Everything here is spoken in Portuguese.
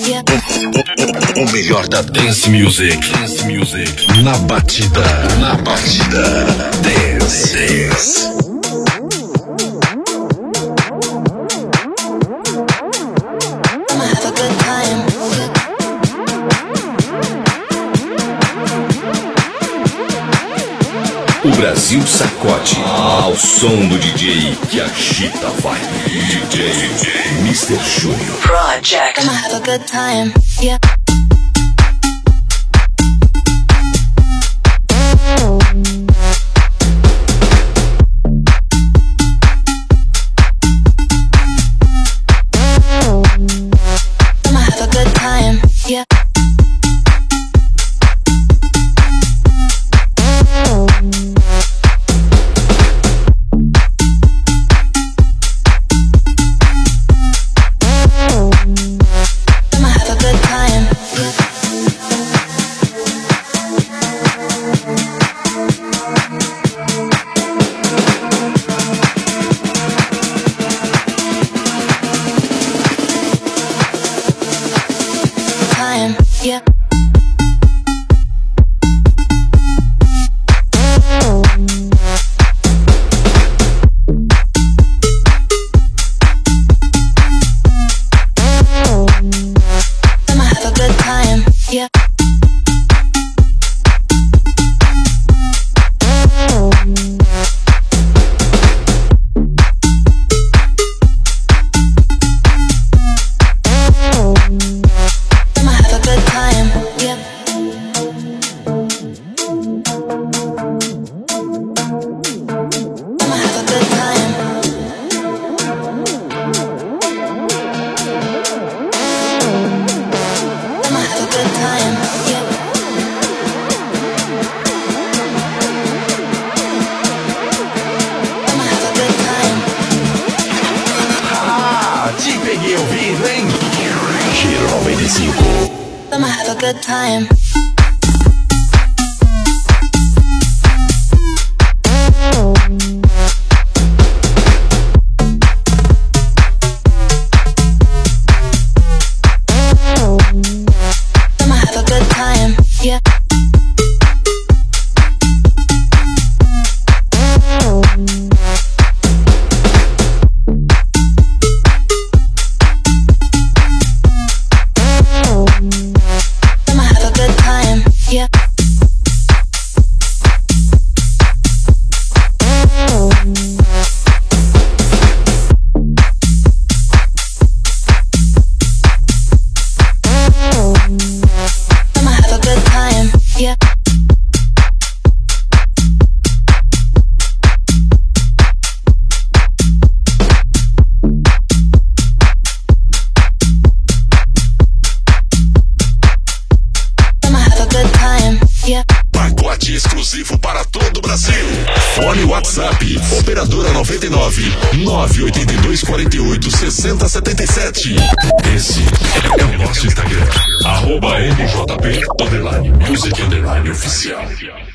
O melhor da dance music. Na batida. Dance. O Brasil sacode ao som do DJ que agita a vibe. DJ Mr. Júnior Project. I'ma have a good time, yeah. I'ma have a good time, yeah. Yeah. I'ma have a good time, yeah. Te peguei ouvindo, hein? Giro 95. I'ma have a good time. I'ma have a good time, yeah. Yeah. I'ma have a good time. Yeah. Yeah. Pacote exclusivo para todo o Brasil. Fone WhatsApp, operadora 99 982 48 60 77. Esse é o nosso Instagram. @NJP_Music_Oficial.